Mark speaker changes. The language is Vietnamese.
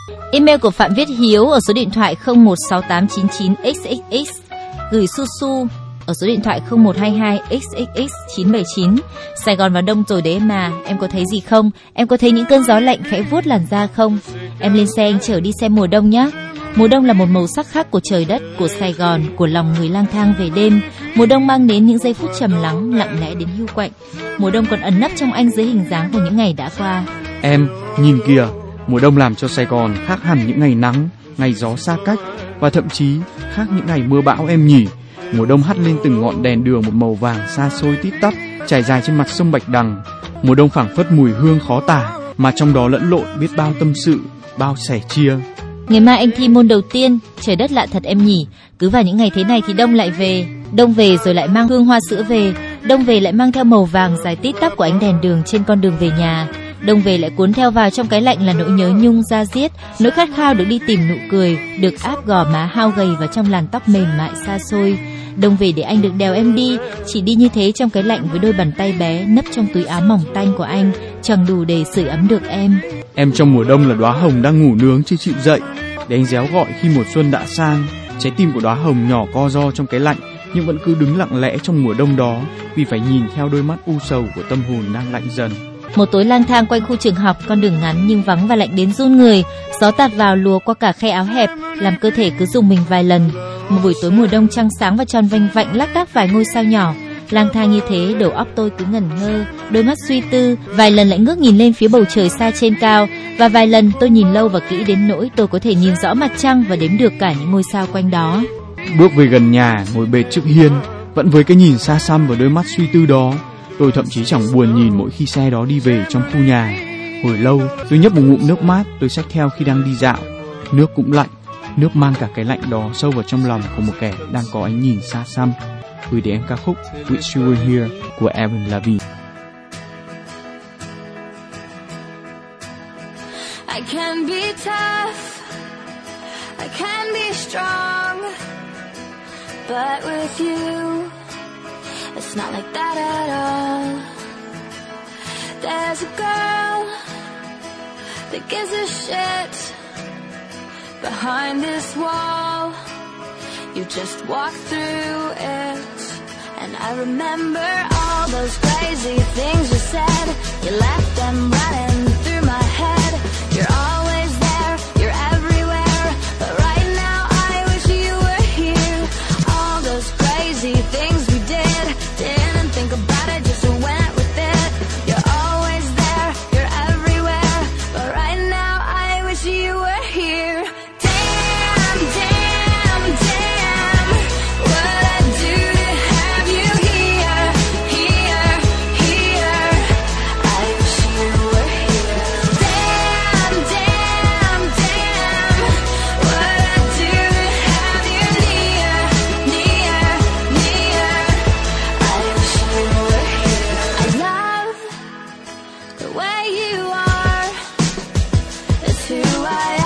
Speaker 1: Email của Phạm Viết Hiếu ở số điện thoại 016899xxx, gửi Su Su ở số điện thoại 0122xxx979. Sài Gòn vào đông rồi đấy mà, em có thấy gì không? Em có thấy những cơn gió lạnh khẽ vuốt làn da không? Em lên xe anh chở đi xem mùa đông nhé. Mùa đông là một màu sắc khác của trời đất, của Sài Gòn, của lòng người lang thang về đêm. Mùa đông mang đến những giây phút trầm lắng, lặng lẽ đến hiu quạnh. Mùa đông còn ẩn nấp trong anh dưới hình dáng của những ngày đã qua.
Speaker 2: Em, nhìn kìa, mùa đông làm cho Sài Gòn khác hẳn những ngày nắng, ngày gió xa cách, và thậm chí khác những ngày mưa bão em nhỉ. Mùa đông hắt lên từng ngọn đèn đường một màu vàng xa xôi tít tắp, trải dài trên mặt sông Bạch Đằng. Mùa đông phảng phất mùi hương khó tả, mà trong đó lẫn lộn biết bao tâm sự, bao sẻ chia.
Speaker 1: Ngày mai anh thi môn đầu tiên, trời đất lạ thật em nhỉ. Cứ vào những ngày thế này thì đông lại về. Đông về rồi lại mang hương hoa sữa về. Đông về lại mang theo màu vàng dài tít tắp của ánh đèn đường trên con đường về nhà. Đông về lại cuốn theo vào trong cái lạnh là nỗi nhớ nhung da diết, nỗi khát khao được đi tìm nụ cười, được áp gò má hao gầy vào trong làn tóc mềm mại xa xôi. Đông về để anh được đèo em đi, chỉ đi như thế trong cái lạnh với đôi bàn tay bé nấp trong túi áo mỏng tanh của anh, chẳng đủ để sưởi ấm được em.
Speaker 2: Em trong mùa đông là đóa hồng đang ngủ nướng chưa chịu dậy, để anh réo gọi khi mùa xuân đã sang. Trái tim của đóa hồng nhỏ co ro trong cái lạnh, nhưng vẫn cứ đứng lặng lẽ trong mùa đông đó, vì phải nhìn theo đôi mắt u sầu của tâm hồn đang lạnh dần.
Speaker 1: Một tối lang thang quanh khu trường học, con đường ngắn nhưng vắng và lạnh đến run người. Gió tạt vào lùa qua cả khe áo hẹp, làm cơ thể cứ rùng mình vài lần. Một buổi tối mùa đông trăng sáng và tròn vênh vạnh lác đác vài ngôi sao nhỏ. Lang thang như thế, đầu óc tôi cứ ngẩn ngơ, đôi mắt suy tư, vài lần lại ngước nhìn lên phía bầu trời xa trên cao, và vài lần tôi nhìn lâu và kỹ đến nỗi tôi có thể nhìn rõ mặt trăng và đếm được cả những ngôi sao quanh đó.
Speaker 2: Bước về gần nhà, ngồi bệt trước hiên, vẫn với cái nhìn xa xăm và đôi mắt suy tư đó. Tôi thậm chí chẳng buồn nhìn mỗi khi xe đó đi về trong khu nhà. Hồi lâu, tôi nhấp một ngụm nước mát tôi xách theo khi đang đi dạo. Nước cũng lạnh, nước mang cả cái lạnh đó sâu vào trong lòng của một kẻ đang có ánh nhìn xa xăm. Gửi đến em ca khúc Wish You Were Here của Avril Lavigne.
Speaker 3: I can be tough, I can be strong, but with you it's not like that at all. There's a girl that gives a shit behind this wall. You just walk through it, and I remember all those crazy things you said. You left them running through my head. You're always there, you're everywhere, but right now I wish you were here. All those crazy things we did, didn't think about it, just went with it. You're always there, you're everywhere, but right now I wish you were here. Damn, damn, damn, what I'd do to have you here, here, here. I wish you were here. Damn, damn, damn, what I'd do to have you near, near, near. I wish you were here. I love the way you are. It's who I